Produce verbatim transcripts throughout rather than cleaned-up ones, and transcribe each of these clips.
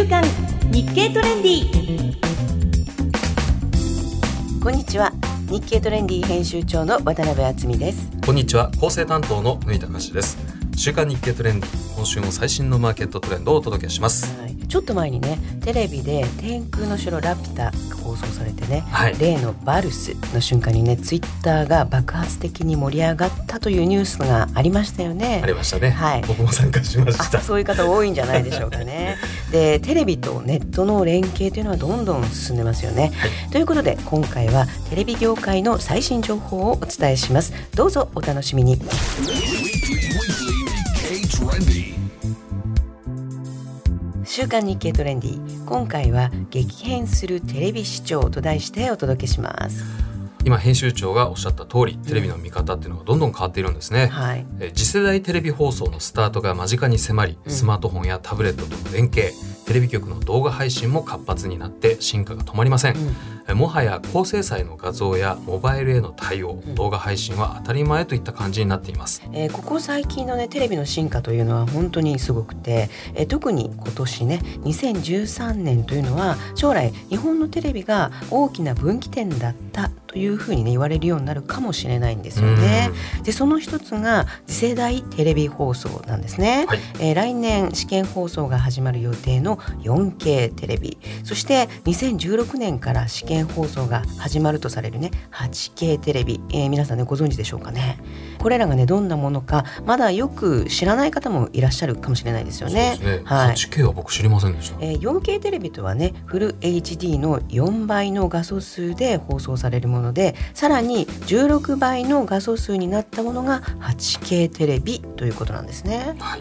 刊日経トレンディ。こんにちは、日経トレンディ編集長の渡辺敦美です。 こんにちは、構成担当の縫田隆です。週刊日経トレンディ、今週も最新のマーケットトレンドをお届けします、 はい、ちょっと前にね、テレビで天空の城ラピュタが放送されてね、はい、例のバルスの瞬間にね、ツイッターが爆発的に盛り上がったというニュースがありましたよね。 ありましたね、 はい、 僕も参加しました。 そういう方多いんじゃないでしょうかね。で、テレビとネットの連携というのはどんどん進んでますよね、はい、ということで今回はテレビ業界の最新情報をお伝えします。どうぞお楽しみに。週刊日経トレンディ、今回は激変するテレビ視聴と題してお届けします。 今編集長がおっしゃった通り、テレビの見方っていうのがどんどん変わっているんですね、はい、え次世代テレビ放送のスタートが間近に迫り、スマートフォンやタブレットとの連携、テレビ局の動画配信も活発になって進化が止まりません、うん、もはや高精細の画像やモバイルへの対応、うん、動画配信は当たり前といった感じになっています、 えー、ここ最近の、ね、テレビの進化というのは本当にすごくて、えー、特に今年ねにせんじゅうさんねんというのは将来日本のテレビが大きな分岐点だったというふうに、ね、言われるようになるかもしれないんですよね。で、その一つが次世代テレビ放送なんですね、はい、えー、来年試験放送が始まる予定の よんケー テレビ、そしてにせんじゅうろくねんから試験放送が始まるとされるね はちケー テレビ、えー、皆さんねご存知でしょうかね。これらがねどんなものかまだよく知らない方もいらっしゃるかもしれないですよね。 そうですね、はい、はちケー は僕知りませんでした、 えー、よんケー テレビとはねフル エイチディー のよんばいの画素数で放送されるもので、さらにじゅうろくばいの画素数になったものが はちケー テレビということなんですね、 はい、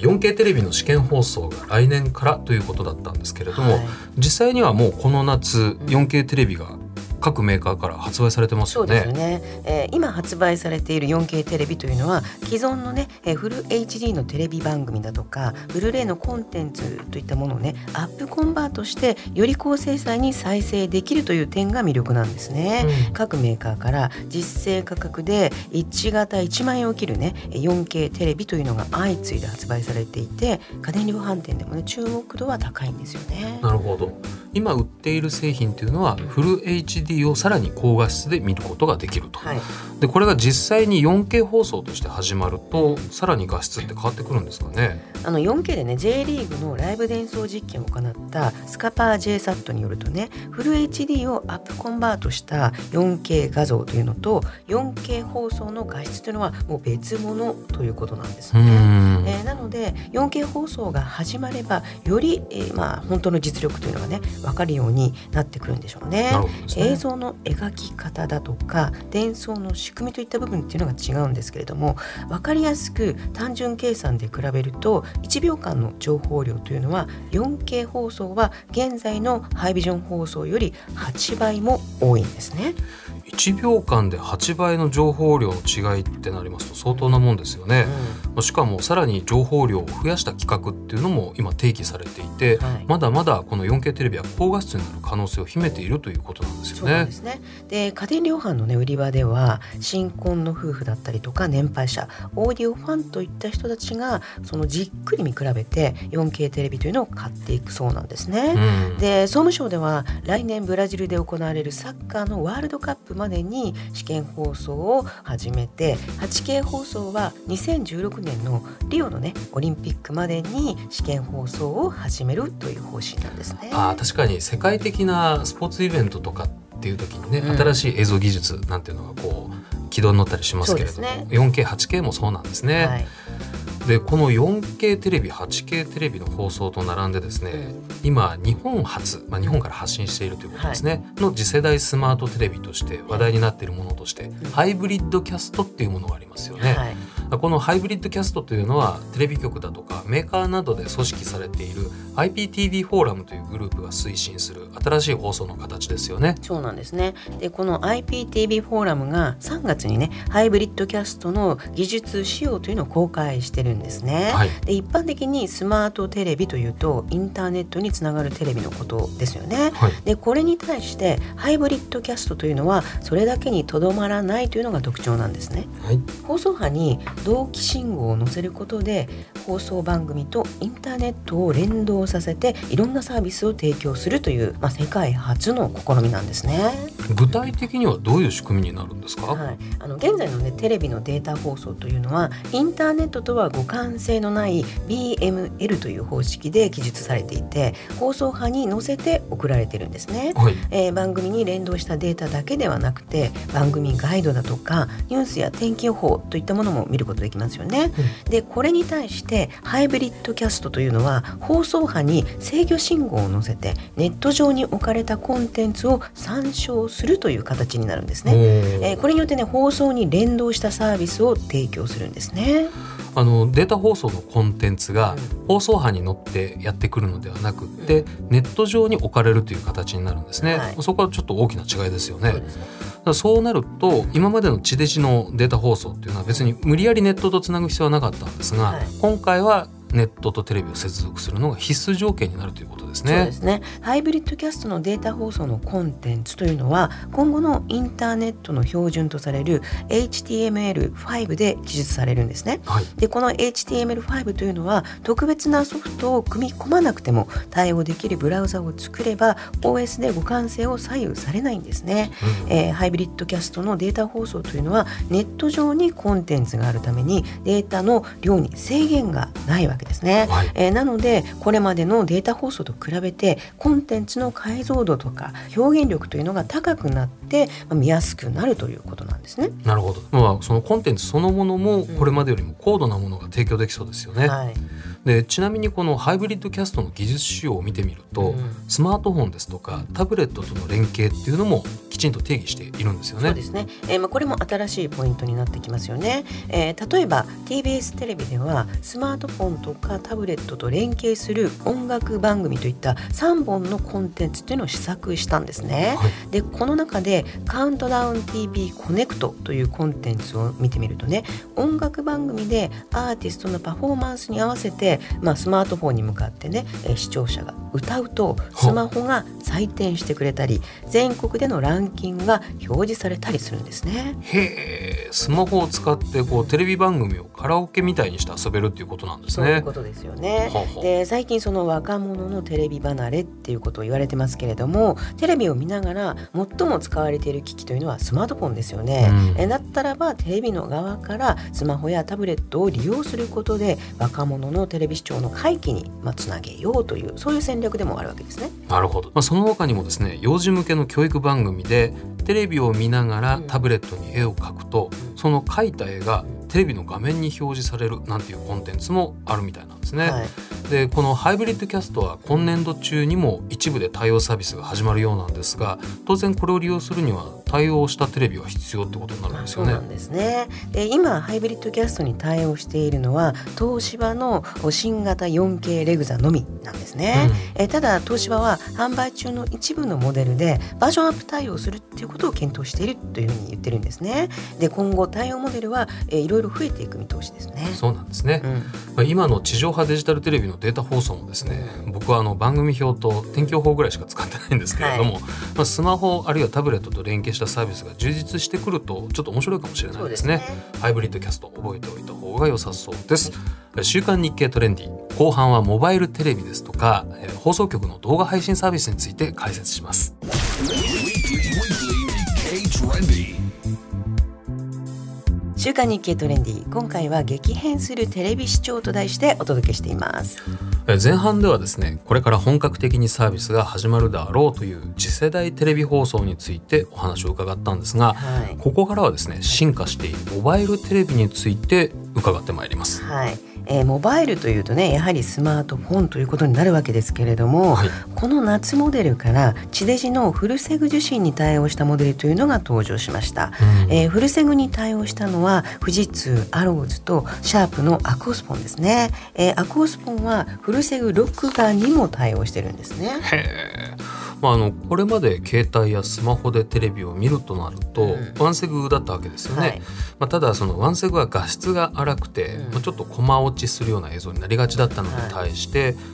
よんケー テレビの試験放送が来年からということだったんですけれども、はい、実際にはもうこの夏 よんケー テレビが各メーカーから発売されてますよね。 そうですよね、えー、今発売されている よんケー テレビというのは既存のね、えー、フル エイチディー のテレビ番組だとかブルーレイのコンテンツといったものをねアップコンバートしてより高精細に再生できるという点が魅力なんですね、うん、各メーカーから実勢価格でいち型いちまんえんを切るね よんケー テレビというのが相次いで発売されていて、家電量販店でもね注目度は高いんですよね。 なるほど。今売っている製品というのはフル エイチディー をさらに高画質で見ることができると、はい、でこれが実際に よんケー 放送として始まるとさらに画質って変わってくるんですかね。 あの よんケー でね J リーグのライブ伝送実験を行ったスカパー ジェイサット によるとね、フル エイチディー をアップコンバートした よんケー 画像というのと よんケー 放送の画質というのはもう別物ということなんですね。えー、なので よんケー 放送が始まればより、えーまあ、本当の実力というのがね分かるようになってくるんでしょう ね, ね映像の描き方だとか伝送の仕組みといった部分っていうのが違うんですけれども、分かりやすく単純計算で比べるといちびょうかんの情報量というのは よんケー 放送は現在のハイビジョン放送よりはちばいも多いんですね。 いちびょうかんではちばいの情報量の違いってなりますと相当なもんですよね、うん、しかもさらに情報量を増やした企画っていうのも今提起されていて、はい、まだまだこの よんケー テレビは高画質になる可能性を秘めているということなんですよね。 そうなんですね。で、家電量販の、ね、売り場では新婚の夫婦だったりとか年配者、オーディオファンといった人たちがそのじっくり見比べて よんケー テレビというのを買っていくそうなんですね、うん、で総務省では来年ブラジルで行われるサッカーのワールドカップまでに試験放送を始めて、 はちケー 放送はにせんじゅうろくねんのリオのねオリンピックまでに試験放送を始めるという方針なんですね。 あ、確かに世界的なスポーツイベントとかっていう時にね、うん、新しい映像技術なんていうのがこう軌道に乗ったりしますけれども、ね、よんケー、はちケー もそうなんですね、はい。でこの よんケー テレビ はちケー テレビの放送と並んでですね、うん、今日本初、まあ、日本から発信しているということですね、はい、の次世代スマートテレビとして話題になっているものとして、うん、ハイブリッドキャストっていうものがありますよね、はい。このハイブリッドキャストというのはテレビ局だとかメーカーなどで組織されている アイピーティービー フォーラムというグループが推進する新しい放送の形ですよね。 そうなんですね。でこの アイピーティービー フォーラムがさんがつにねハイブリッドキャストの技術仕様というのを公開してるんですね、はい。で一般的にスマートテレビというとインターネットにつながるテレビのことですよね、はい。でこれに対してハイブリッドキャストというのはそれだけにとどまらないというのが特徴なんですね、はい。放送波に同期信号を載せることで放送番組とインターネットを連動させていろんなサービスを提供するという、まあ、世界初の試みなんですね。 具体的にはどういう仕組みになるんですか？ はい、あの現在の、ね、テレビのデータ放送というのはインターネットとは互換性のない ビーエムエル という方式で記述されていて、放送波に載せて送られているんですね。はい、えー、番組に連動したデータだけではなくて番組ガイドだとかニュースや天気予報といったものも見ることできますよね。うん、でこれに対してハイブリッドキャストというのは放送波に制御信号を載せてネット上に置かれたコンテンツを参照するという形になるんですね。えー、これによってね放送に連動したサービスを提供するんですね。 あのデータ放送のコンテンツが放送波に乗ってやってくるのではなくて、うん、ネット上に置かれるという形になるんですね。はい、そこはちょっと大きな違いですよね。そうですね。だからそうなると今までの地デジのデータ放送っていうのは別に無理やりネットとつなぐ必要はなかったんですが、はい、今回はネットとテレビを接続するのが必須条件になるということですね。 そうですね。ハイブリッドキャストのデータ放送のコンテンツというのは今後のインターネットの標準とされる エイチティーエムエルファイブ で記述されるんですね。はい、でこの エイチティーエムエルファイブ というのは特別なソフトを組み込まなくても対応できるブラウザを作れば オーエス で互換性を左右されないんですね。うん、えー、ハイブリッドキャストのデータ放送というのはネット上にコンテンツがあるためにデータの量に制限がないわけですね。はい、えー、なのでこれまでのデータ放送と比べてコンテンツの解像度とか表現力というのが高くなって、まあ、見やすくなるということなんですね。 なるほど。まあ、そのコンテンツそのものもこれまでよりも高度なものが提供できそうですよね。うん、はい、でちなみにこのハイブリッドキャストの技術仕様を見てみると、うん、スマートフォンですとかタブレットとの連携っていうのもきちんと定義しているんですよね。 そうですね。えーまあ、これも新しいポイントになってきますよね。えー、例えば ティービーエス テレビではスマートフォンとかタブレットと連携する音楽番組といったさんぼんのコンテンツというのを試作したんですね。はい、でこの中でカウントダウン ティービー コネクトというコンテンツを見てみるとね、音楽番組でアーティストのパフォーマンスに合わせて、まあ、スマートフォンに向かってね視聴者が歌うとスマホが採点してくれたり全国でのランキングが表示されたりするんですね。 へー、スマホを使ってこうテレビ番組をカラオケみたいにして遊べるっていうことなんですね。 そういうことですよね。ははで最近その若者のテレビ離れっていうことを言われてますけれども、テレビを見ながら最も使われている機器というのはスマートフォンですよね。うん、えだったらばテレビの側からスマホやタブレットを利用することで若者のテレビ視聴の回帰に、まあ、つなげようというそういう戦略でもあるわけですね。 なるほど。まあ、その他にもですね、幼児向けの教育番組でテレビを見ながらタブレットに絵を描くと、うん、その描いた絵がテレビの画面に表示されるなんていうコンテンツもあるみたいなんですね。はい、でこのハイブリッドキャストは今年度中にも一部で対応サービスが始まるようなんですが、当然これを利用するには対応したテレビが必要ってことになるんですよね。 そうなんですね。で今ハイブリッドキャストに対応しているのは東芝の新型 よんケー レグザのみなんですね。うん、えただ東芝は販売中の一部のモデルでバージョンアップ対応するっていうことを検討しているというふうに言ってるんですね。で今後対応モデルは、えー、いろいろ増えていく見通しですね。 そうなんですね。うん、まあ、今の地上波デジタルテレビのデータ放送もですね、僕はあの番組表と天気予報ぐらいしか使ってないんですけれども、はい、まあ、スマホあるいはタブレットと連携したサービスが充実してくるとちょっと面白いかもしれないですね。そうですね。ハイブリッドキャスト覚えておいた方が良さそうです。はい、週刊日経トレンディ後半はモバイルテレビですとか、えー、放送局の動画配信サービスについて解説します。 週刊日経トレンディ、今回は激変するテレビ視聴と題してお届けしています。 前半ではですね、これから本格的にサービスが始まるであろうという次世代テレビ放送についてお話を伺ったんですが、はい、ここからはですね、進化しているモバイルテレビについて伺ってまいります。 はい、えー、モバイルというとね、やはりスマートフォンということになるわけですけれども、はい、この夏モデルから地デジのフルセグ受信に対応したモデルというのが登場しました。うん、えー、フルセグに対応したのは富士通、アローズとシャープのアクオスポンですね。えー、アクオスポンはフルセグ録画にも対応してるんですね。 へー、まあ、あのこれまで携帯やスマホでテレビを見るとなると、うん、ワンセグだったわけですよね。はい、まあ、ただそのワンセグは画質が荒くて、うん、まあ、ちょっとコマ落ちするような映像になりがちだったのに対して、はい、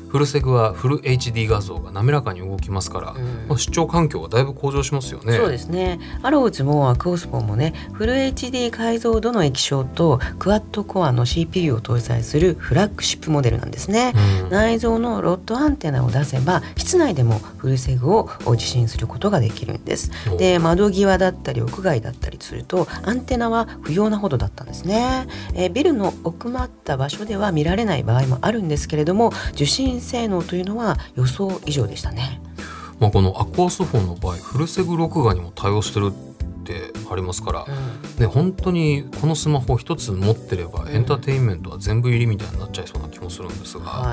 フルセグはフル エイチディー 画像が滑らかに動きますから、うんまあ、視聴環境がだいぶ向上しますよね。 そうですね。アローズもアクオスポンもねフル エイチディー 解像度の液晶とクワッドコアの シーピーユー を搭載するフラッグシップモデルなんですね、うん、内蔵のロッドアンテナを出せば室内でもフルセグを受信することができるんです。で窓際だったり屋外だったりするとアンテナは不要なほどだったんですね。えー、ビルの奥まった場所では見られない場合もあるんですけれども受信性能というのは予想以上でしたね。 まあ、このアクオスフォンの場合フルセグ録画にも対応してるってありますから、うんね、本当にこのスマホ一つ持ってればエンターテインメントは全部入りみたいになっちゃいそうな気もするんですが、はい、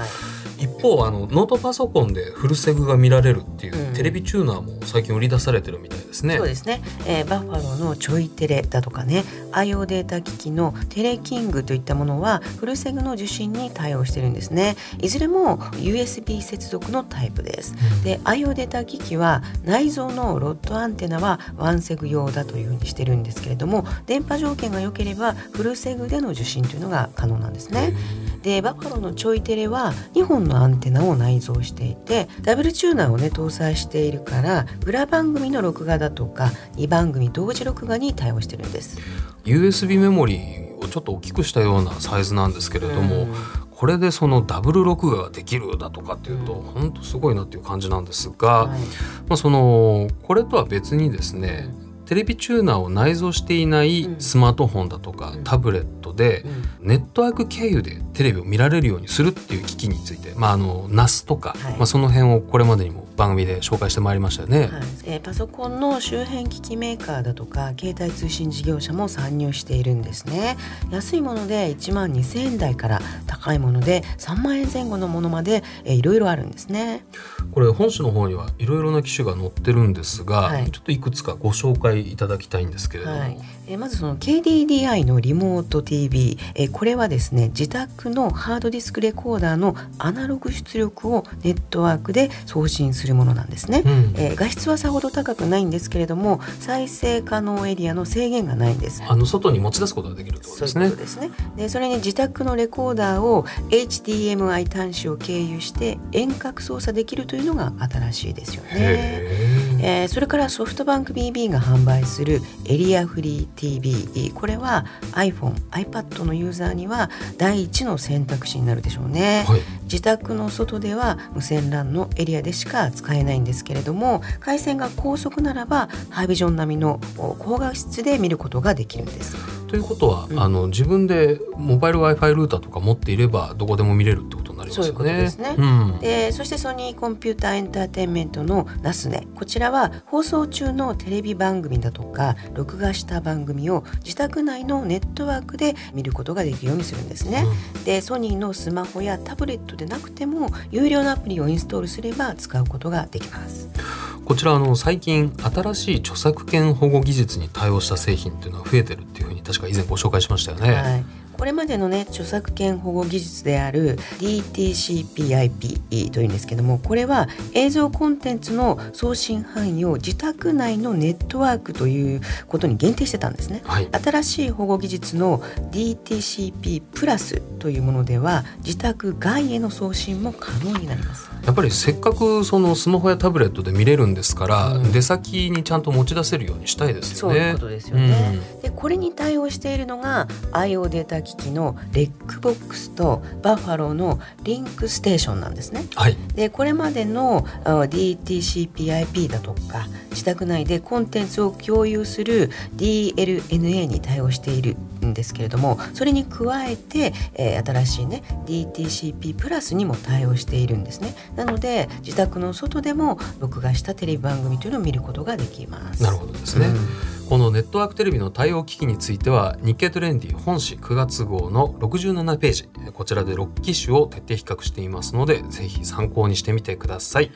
一方あのノートパソコンでフルセグが見られるっていう、うん、テレビチューナーも最近売り出されてるみたいですね。 そうですね、えー、バッファローのちょいテレだとかね アイオー データ機器のテレキングといったものはフルセグの受信に対応してるんですね。いずれも ユーエスビー 接続のタイプです、うん、で アイオー データ機器は内蔵のロッドアンテナはワンセグ用だというふうにしてるんですけれども電波条件が良ければフルセグでの受信というのが可能なんですね。でバッファローのちょいテレはにほんのアンテナを内蔵していてダブルチューナーをね搭載しているから裏番組の録画だとかにばん組同時録画に対応してるんです。 ユーエスビー メモリーをちょっと大きくしたようなサイズなんですけれども、うん、これでそのダブル録画ができるだとかっていうと、うん、本当すごいなっていう感じなんですが、はいまあ、そのこれとは別にですね、うんテレビチューナーを内蔵していないスマートフォンだとか、うん、タブレットでネットワーク経由でテレビを見られるようにするっていう機器について、まあ、あの ナス とか、はいまあ、その辺をこれまでにも番組で紹介してまいりましたよね、はいえー、パソコンの周辺機器メーカーだとか携帯通信事業者も参入しているんですね。安いものでいちまんにせんえん台から高いものでさんまんえんぜん後のものまで、えー、いろいろあるんですね。 これ本誌の方にはいろいろな機種が載ってるんですが、はい、ちょっといくつかご紹介いただきたいんですけれども、はいえー、まずその ケーディーディーアイ のリモート ティーブイ、えー、これはですね自宅のハードディスクレコーダーのアナログ出力をネットワークで送信するものなんですね、うんえー、画質はさほど高くないんですけれども再生可能エリアの制限がないんです。 あの外に持ち出すことができるってことですね。 そういうことですね。でそれに自宅のレコーダーを エイチディーエムアイ 端子を経由して遠隔操作できるというのが新しいですよね。えー、それからソフトバンク ビービー が販売するエリアフリー ティーブイ、 これは iPhone、iPad のユーザーには第一の選択肢になるでしょうね、はい、自宅の外では無線 ラン のエリアでしか使えないんですけれども回線が高速ならばハイビジョン並みの高画質で見ることができるんです。 ということは、うん、あの自分でモバイル Wi-Fi ルーターとか持っていればどこでも見れるってことになりますよね。 そういうことですね、うん、でそしてソニーコンピューターエンターテインメントのナスネ、こちらは放送中のテレビ番組だとか録画した番組を自宅内のネットワークで見ることができるようにするんですね、うん、でソニーのスマホやタブレットでなくても有料のアプリをインストールすれば使うことができます。 こちらあの最近新しい著作権保護技術に対応した製品っていうのは増えてるっていうふうに確か以前ご紹介しましたよね、はいこれまでのね著作権保護技術である ディーティーシーピーアイピー というんですけどもこれは映像コンテンツの送信範囲を自宅内のネットワークということに限定してたんですね、はい、新しい保護技術の ディーティーシーピー プラスというものでは自宅外への送信も可能になります。 やっぱりせっかくそのスマホやタブレットで見れるんですから、うん、出先にちゃんと持ち出せるようにしたいですよね。 そういうことですよね、うん、でこれに対応しているのが アイオー データ機器のレックボックスとバッファローのリンクステーションなんですね、はい、でこれまでの ディーティーシーピーアイピー だとか自宅内でコンテンツを共有する ディーエルエヌエー に対応しているんですけれどもそれに加えて、えー、新しいね ディーティーシーピー プラスにも対応しているんですね。なので自宅の外でも録画したテレビ番組というのを見ることができます。 なるほどですね、うん、このネットワークテレビの対応機器については日経トレンディ本誌くがつ号のろくじゅうななページこちらでろっきしゅを徹底比較していますのでぜひ参考にしてみてください、はい、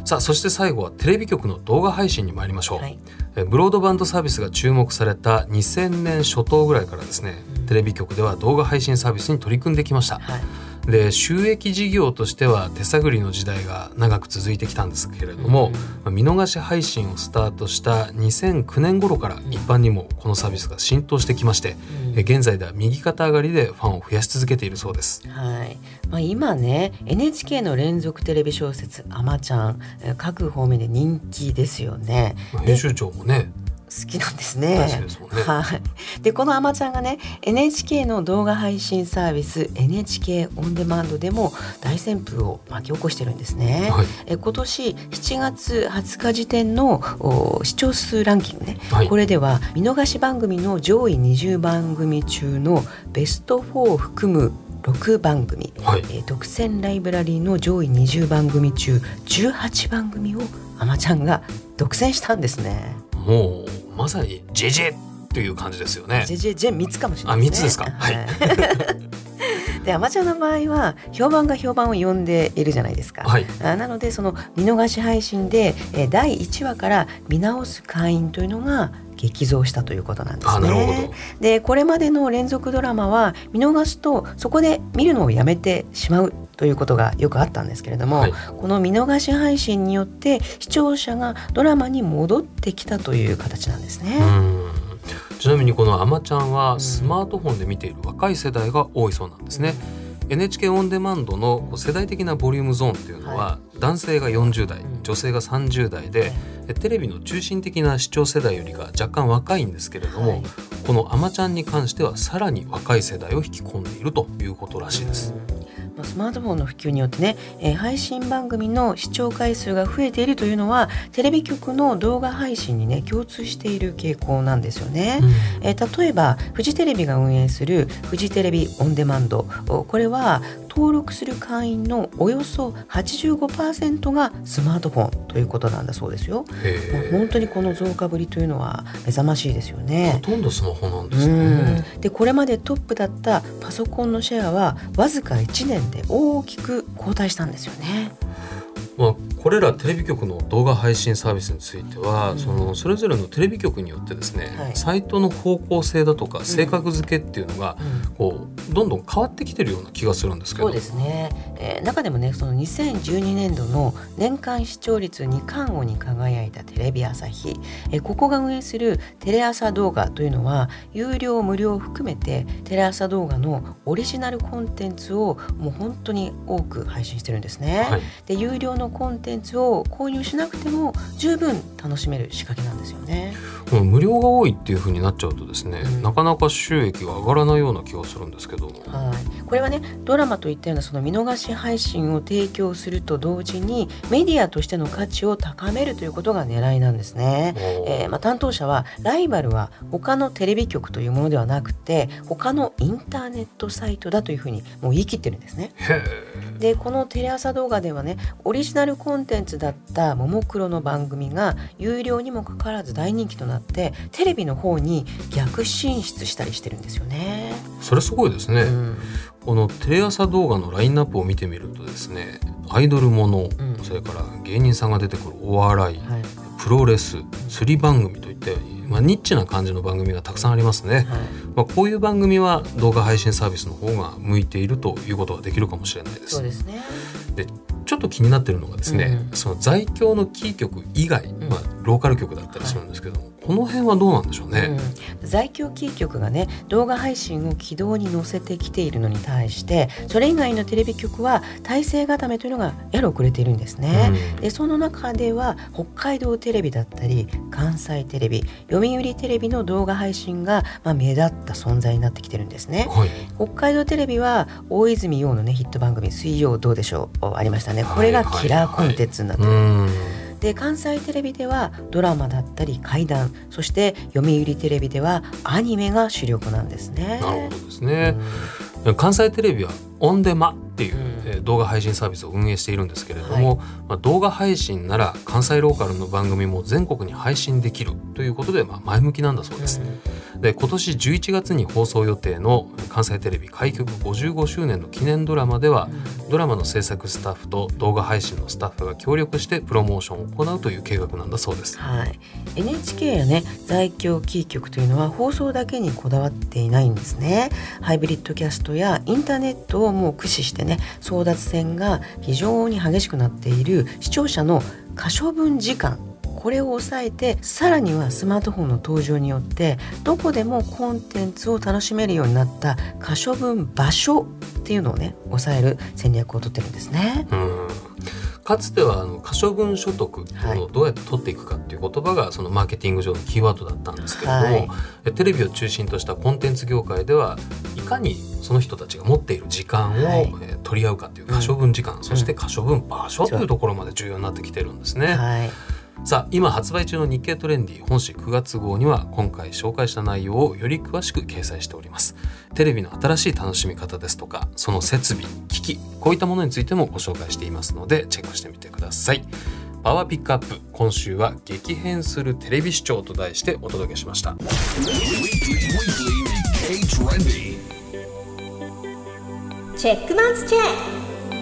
さあそして最後はテレビ局の動画配信に参りましょう、はい、ブロードバンドサービスが注目されたにせんねん初頭ぐらいからですね、うん、テレビ局では動画配信サービスに取り組んできました、はいで収益事業としては手探りの時代が長く続いてきたんですけれども、うん、見逃し配信をスタートしたにせんきゅうねん頃から一般にもこのサービスが浸透してきまして、うん、現在では右肩上がりでファンを増やし続けているそうです。 はい、まあ、今ね エヌエイチケー の連続テレビ小説あまちゃん各方面で人気ですよね。 編集長もね好きなんですね。 ですもんね。 はい。でこのあまちゃんがね エヌエイチケー の動画配信サービス エヌエイチケー オンデマンドでも大旋風を巻き起こしてるんですね。はい、え今年しちがつはつか時点の視聴数ランキングね、はい、これでは見逃し番組の上位にじゅうばん組中のベストフォーを含むろくばん組、はい、えー、独占ライブラリーの上位にじゅうばん組中じゅうはちばん組をあまちゃんが独占したんですね。 もうまさにジェジェっていう感じですよね。 ジェジェジェみっつかもしれないですね。 あ、みっつですか。はいであまちゃんの場合は評判が評判を呼んでいるじゃないですか。はい、あなのでその見逃し配信でえだいいちわから見直す会員というのが激増したということなんですね。 あ、なるほど。 でこれまでの連続ドラマは見逃すとそこで見るのをやめてしまうということがよくあったんですけれども、はい、この見逃し配信によって視聴者がドラマに戻ってきたという形なんですね。 うん、ちなみにこのあまちゃんはスマートフォンで見ている若い世代が多いそうなんですね。うん、エヌエイチケー オンデマンドの世代的なボリュームゾーンっていうのは、はい、男性がよんじゅうだい、女性がさんじゅうだいで、テレビの中心的な視聴世代よりが若干若いんですけれども、はい、このあまちゃんに関してはさらに若い世代を引き込んでいるということらしいです。 スマートフォンの普及によってね、えー、配信番組の視聴回数が増えているというのはテレビ局の動画配信にね共通している傾向なんですよね。うん、えー、例えばフジテレビが運営するフジテレビオンデマンド、これは登録する会員のおよそ はちじゅうごパーセント がスマートフォンということなんだそうですよ。本当にこの増加ぶりというのは目覚ましいですよね。 ほとんどスマホなんですね。 でこれまでトップだったパソコンのシェアはわずかいちねんで大きく後退したんですよね。 まあ、これらテレビ局の動画配信サービスについては、うん、そのそれぞれのテレビ局によってですね、はい、サイトの方向性だとか性格付けっていうのが、うん、こうどんどん変わってきてるような気がするんですけど。 そうですね、えー、中でもねそのにせんじゅうにねんどの年間視聴率に冠王に輝いたテレビ朝日、えー、ここが運営するテレ朝動画というのは有料無料を含めてテレ朝動画のオリジナルコンテンツをもう本当に多く配信してるんですね。はい、で有料のコンテンツを購入しなくても十分楽しめる仕掛けなんですよね。 無料が多いっていう風になっちゃうとですね、うん、なかなか収益が上がらないような気がするんですけど、はい、 これはねドラマといったようなその見逃し配信を提供すると同時にメディアとしての価値を高めるということが狙いなんですね。えーまあ、担当者はライバルは他のテレビ局というものではなくて他のインターネットサイトだというふうにもう言い切ってるんですね。でこのテレ朝動画ではねオリジナルコンテンツだったももクロの番組が有料にもかかわらず大人気となってテレビの方に逆進出したりしてるんですよね。 それすごいですね。うん、このテレ朝動画のラインナップを見てみるとですね、アイドルもの、うん、それから芸人さんが出てくるお笑い、はい、プロレス、釣り番組といったように、まあ、ニッチな感じの番組がたくさんありますね。はい、まあ、こういう番組は動画配信サービスの方が向いているということができるかもしれないです。 そうですね。 でちょっと気になっているのがですね、うん、その在京のキー局以外、うん、まあ、ローカル局だったりするんですけども、はい、この辺はどうなんでしょうね。 うん、在京キー局がね動画配信を軌道に乗せてきているのに対してそれ以外のテレビ局は体制固めというのがやや遅れているんですね。うん、でその中では北海道テレビだったり関西テレビ、読売テレビの動画配信が、まあ、目立った存在になってきてるんですね。はい、北海道テレビは大泉洋の、ね、ヒット番組水曜どうでしょうありましたね。これがキラーコンテンツになっている。はいはいはい、で関西テレビではドラマだったり怪談、そして読売テレビではアニメが主力なんですね。 なるほどですね。うん、関西テレビはオンデマっていう、うん、動画配信サービスを運営しているんですけれども、はい、まあ、動画配信なら関西ローカルの番組も全国に配信できるということで、まあ、前向きなんだそうです。うんで今年じゅういちがつに放送予定の関西テレビ開局ごじゅうごしゅうねんの記念ドラマでは、うん、ドラマの制作スタッフと動画配信のスタッフが協力してプロモーションを行うという計画なんだそうです。 はい、エヌエイチケー やね在京キー局というのは放送だけにこだわっていないんですね。ハイブリッドキャストやインターネットをもう駆使してね、争奪戦が非常に激しくなっている視聴者の可処分時間、これを抑えて、さらにはスマートフォンの登場によってどこでもコンテンツを楽しめるようになった可処分場所っていうのをね抑える戦略を取ってるんですね。 うん、かつてはあの可処分所得っていうのをどうやって取っていくかっていう言葉がそのマーケティング上のキーワードだったんですけれども、はい、テレビを中心としたコンテンツ業界ではいかにその人たちが持っている時間を、はい、えー、取り合うかっていう可処分時間、うん、そして可処分場所というところまで重要になってきてるんですね。はい、さあ今発売中の日経トレンディ本誌くがつ号には今回紹介した内容をより詳しく掲載しております。テレビの新しい楽しみ方ですとか、その設備、機器、こういったものについてもご紹介していますのでチェックしてみてください。パワーピックアップ、今週は激変するテレビ視聴と題してお届けしました。 チェックマンズチェック。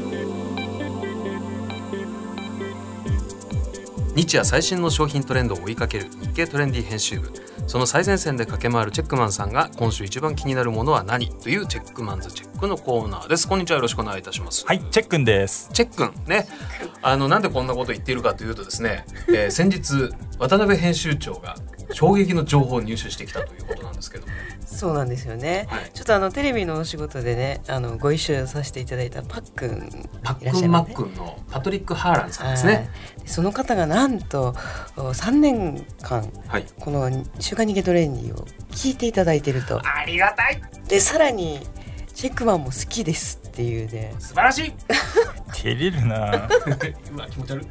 日夜最新の商品トレンドを追いかける日経トレンディ編集部、その最前線で駆け回るチェックマンさんが今週一番気になるものは何というチェックマンズチェックのコーナーです。こんにちは、よろしくお願いいたします。 はい、チェックンです。 チェックンね、あのなんでこんなこと言っているかというとですね、えー、先日渡辺編集長が衝撃の情報を入手してきたということなんですけども。 そうなんですよね、はい、ちょっとあのテレビのお仕事でね、あのご一緒させていただいたパックン、ね、 パックンマックンのパトリック・ハーランさんですね。 その方がなんとさんねんかん、はい、この週刊日経トレンディを聞いていただいていると。 ありがたい。 でさらにチェックマンも好きですっていうね、 素晴らしい。 照れるな今気持ち悪い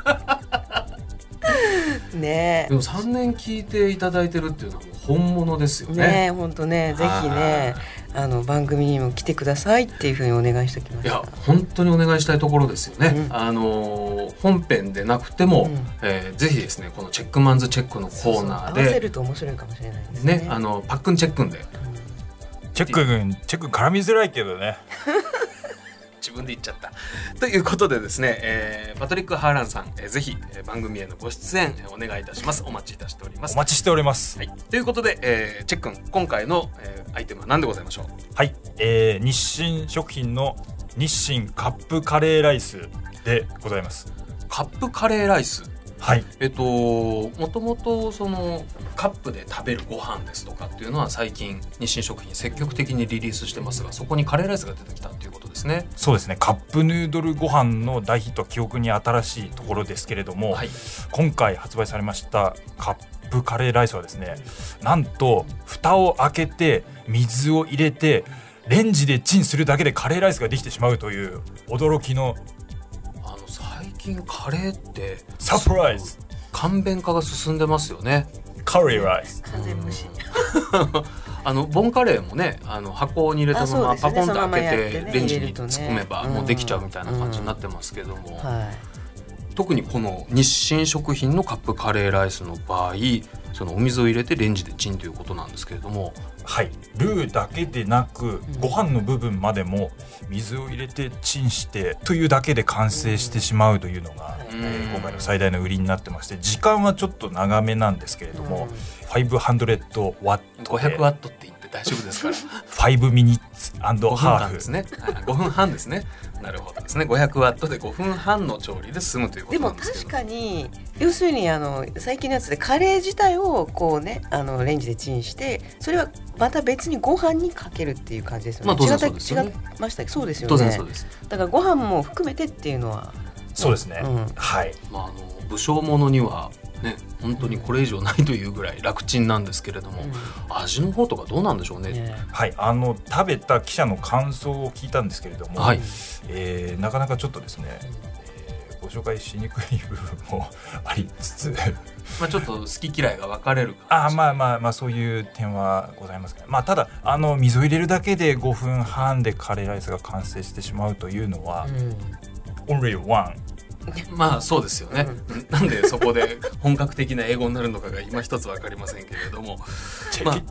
ね。 でもさんねん聞いていただいてるっていうのは本物ですよね。 ね、本当ね、ぜひね、あの番組にも来てくださいっていうふうにお願いしておきました。 いや本当にお願いしたいところですよね、うん、あの本編でなくても、うん、えー、ぜひですねこのチェックマンズチェックのコーナーでそうそう合わせると面白いかもしれないですね。 ね、あのパックンチェックンで、うん、 チェックンチェックン絡みづらいけどね自分で言っちゃったということでですね、えー、パトリック・ハーランさん、えー、ぜひ、えー、番組へのご出演、えー、お願いいたします。お待ちいたしております。 お待ちしております、 はい、ということで、えー、チェックン今回の、えー、アイテムは何でございましょう。 はい、えー、日清食品の日清カップカレーライスでございます。 カップカレーライス、 はい、 えっともともとそのカップで食べるご飯ですとかっていうのは最近日清食品積極的にリリースしてますが、そこにカレーライスが出てきたということですね。 そうですね、カップヌードルご飯の大ヒットは記憶に新しいところですけれども、はい、今回発売されましたカップカレーライスはですね、なんと蓋を開けて水を入れてレンジでチンするだけでカレーライスができてしまうという驚きの。 最近カレーってサプライズ簡便化が進んでますよね。 カレーライス完全無視あのボンカレーもね、あの箱に入れたままパコンと開けてレンジに突っ込めばもうできちゃうみたいな感じになってますけども、特にこの日清食品のカップカレーライスの場合、そのお水を入れてレンジでチンということなんですけれども、 はい、ルーだけでなくご飯の部分までも水を入れてチンしてというだけで完成してしまうというのが、えー、今回の最大の売りになってまして、時間はちょっと長めなんですけれども、ごひゃくワットごひゃくワットって言って大丈夫ですからごミニッツアンドハーフですね。ごふんはんですね。なるほどですね。ごひゃくワットでごふんはんの調理で済むということなんですけど。 でも確かに要するにあの最近のやつでカレー自体をこうね、あのレンジでチンしてそれはまた別にご飯にかけるっていう感じですよね。 まあ当然そうですよね。 違いましたけど、そうですよね。 当然そうです。 だからご飯も含めてっていうのはそうですね、うん、はい、 まあ、あの武将者にはね本当にこれ以上ないというぐらい楽ちんなんですけれども、うん、味の方とかどうなんでしょうね。ね、 はい、あの食べた記者の感想を聞いたんですけれども、はい、えー、なかなかちょっとですね、えー、ご紹介しにくい部分もありつつまあちょっと好き嫌いが分かれるあまあまあまあそういう点はございますけど、まあ、ただあの水を入れるだけでごふんはんでカレーライスが完成してしまうというのは、うん、only one まあそうですよね、うん、なんでそこで本格的な英語になるのかが今一つ分かりませんけれども、 まあ、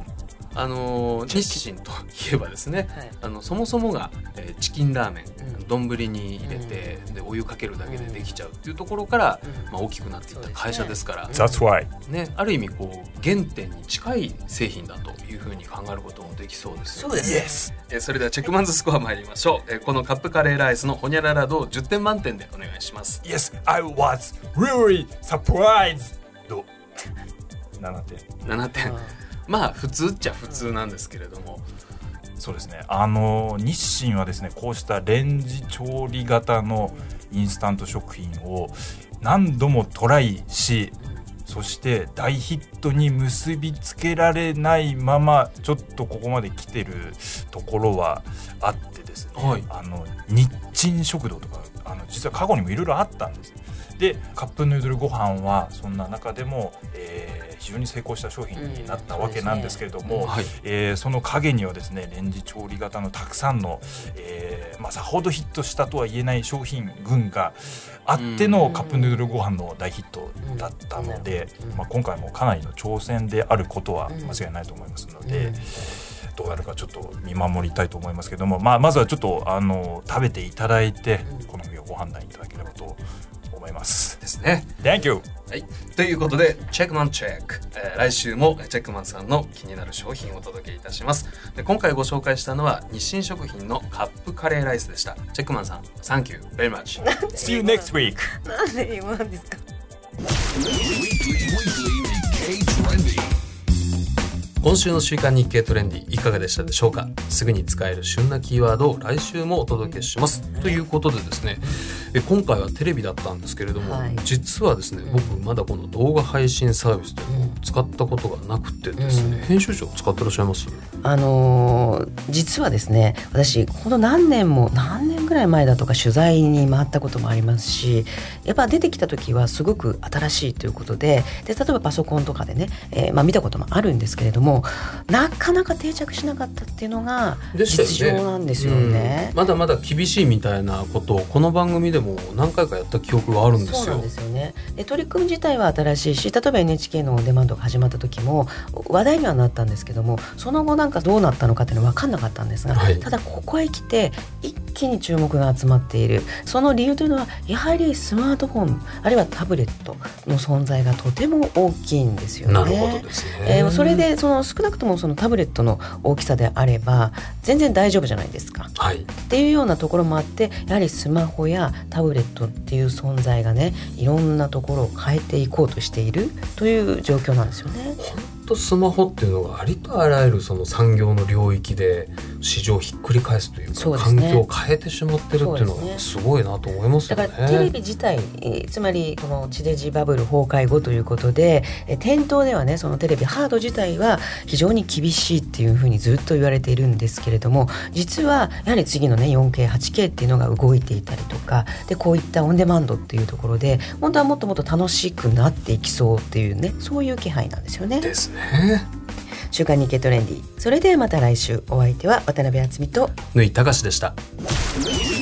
あの日清といえばですね、はい、あのそもそもが、えー、チキンラーメン丼、うん、に入れて、うん、でお湯かけるだけでできちゃうっていうところから、うんまあ、大きくなっていった会社ですから、 That's right、 ね、ある意味こう原点に近い製品だというふうに考えることもできそうですよね。 そうです、 えー、それではチェックマンズスコア参りましょう。えー、このカップカレーライスのホニャララ度じゅってん満点でお願いします。 Yes, I was really surprised ななてんななてん、まあ普通っちゃ普通なんですけれども、 そうですね、あの日清はですねこうしたレンジ調理型のインスタント食品を何度もトライし、そして大ヒットに結びつけられないままちょっとここまで来てるところはあってですね、はい、あの日清食堂とかあの実は過去にもいろいろあったんです。でカップヌードルご飯はそんな中でも、えー、非常に成功した商品になったわけなんですけれども、うん そ, ねえー、その陰にはですねレンジ調理型のたくさんの、えーまあ、さほどヒットしたとは言えない商品群があってのカップヌードルご飯の大ヒットだったので、まあ、今回もかなりの挑戦であることは間違いないと思いますので、うんどうなるかちょっと見守りたいと思いますけども、まあ、まずはちょっとあの食べていただいて好みをご判断いただければと思いますですね。 Thank you、 はい、ということでチェックマンチェック、えー、来週もチェックマンさんの気になる商品をお届けいたします。で今回ご紹介したのは日清食品のカップカレーライスでした。チェックマンさん Thank you very much See you next week なんで今なんですか。 今週の週刊日経トレンディいかがでしたでしょうか。すぐに使える旬なキーワードを来週もお届けしますということでですね、え今回はテレビだったんですけれども、はい、実はですね僕まだこの動画配信サービスというのを使ったことがなくてですね、うん、編集長使ってらっしゃいます？ あのー、実はですね私この何年も何年ぐらい前だとか取材に回ったこともありますし、やっぱ出てきた時はすごく新しいということで、で例えばパソコンとかでね、えーまあ、見たこともあるんですけれどもなかなか定着しなかったっていうのが実情なんですよね、 うん、まだまだ厳しいみたいなことをこの番組でも何回かやった記憶があるんですよ。 そうなんですよね。で取り組み自体は新しいし、例えば エヌエイチケー のオンデマンドが始まった時も話題にはなったんですけども、その後なんかどうなったのかっていうのは分かんなかったんですが、はい、ただここへ来て一気に注目が集まっている。その理由というのはやはりスマートフォンあるいはタブレットの存在がとても大きいんですよね。 なるほどですね、 えー、それでその少なくともそのタブレットの大きさであれば全然大丈夫じゃないですか、 はい、 っていうようなところもあって、やはりスマホやタブレットっていう存在がねいろんなところを変えていこうとしているという状況なんですよね。 本当スマホっていうのがありとあらゆるその産業の領域で市場をひっくり返すというか、う、ね、環境を変えてしまってるっていうのがすごいなと思いますよね。 だからテレビ自体、えー、つまりこの地デジバブル崩壊後ということで、えー、店頭ではねそのテレビハード自体は非常に厳しいっていうふうにずっと言われているんですけれども、実はやはり次のね よんケーはちケー っていうのが動いていたりとかで、こういったオンデマンドっていうところで本当はもっともっと楽しくなっていきそうっていうね、そういう気配なんですよね。 ですね。 週刊日経トレンディ、それではまた来週。お相手は渡辺敦美と縫井隆でした。